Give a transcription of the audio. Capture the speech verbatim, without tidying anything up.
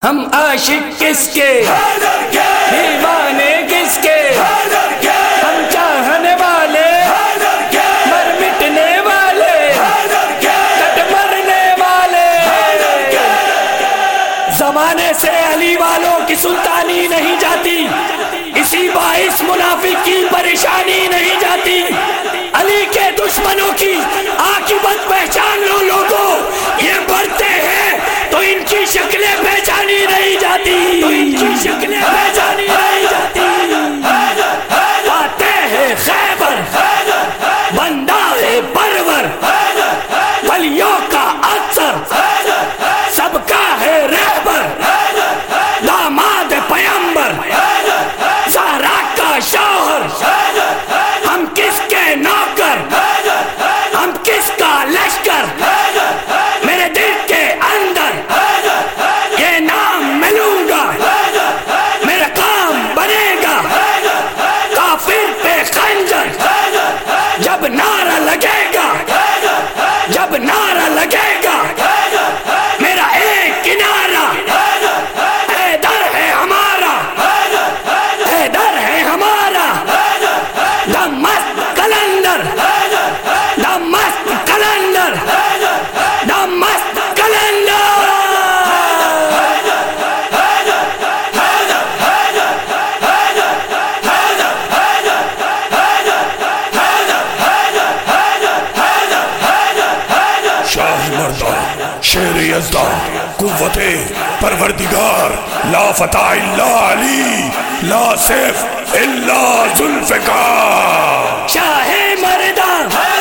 ہم عاشق کس کے، دیوانے کس کے، ہم چاہنے والے، مر مٹنے والے، کٹ مرنے والے۔ زمانے سے علی والوں کی سلطانی نہیں جاتی، اسی باعث منافق کی پریشانی نہیں جاتی۔ علی کے دشمنوں کی عاقبت پہچان لو لوگوں، یہ بڑھتے ہیں تو ان کی شکلیں پہچانی نہیں جاتی، تو ان کی شکلیں پہچانی نہیں جاتی۔ آتے ہیں خیبر بندہ ہے پرور، ولیوں کا اکثر سب کا ہے رہبر، داماد پیمبر زہرا کا شوہر، ہم کس کے نوکر، ہم کس کا لشکر، میرے دل کے اندر یہ نام ملوں گا، میرا کام بنے گا، کافر پہ خنجر جب نعرہ لگے گا، جب نعرہ لگے گا، میرا ایک کنارہ حیدر ہے ہمارا، حیدر ہے ہمارا، دمشق کلندر، دمشق کلندر، دمشق کلندر۔ شاہ مردہ شیر یزدہ قوت پروردگار، لا فتح الا علی، لا سیف الا ذوالفقار۔ شاہ مردہ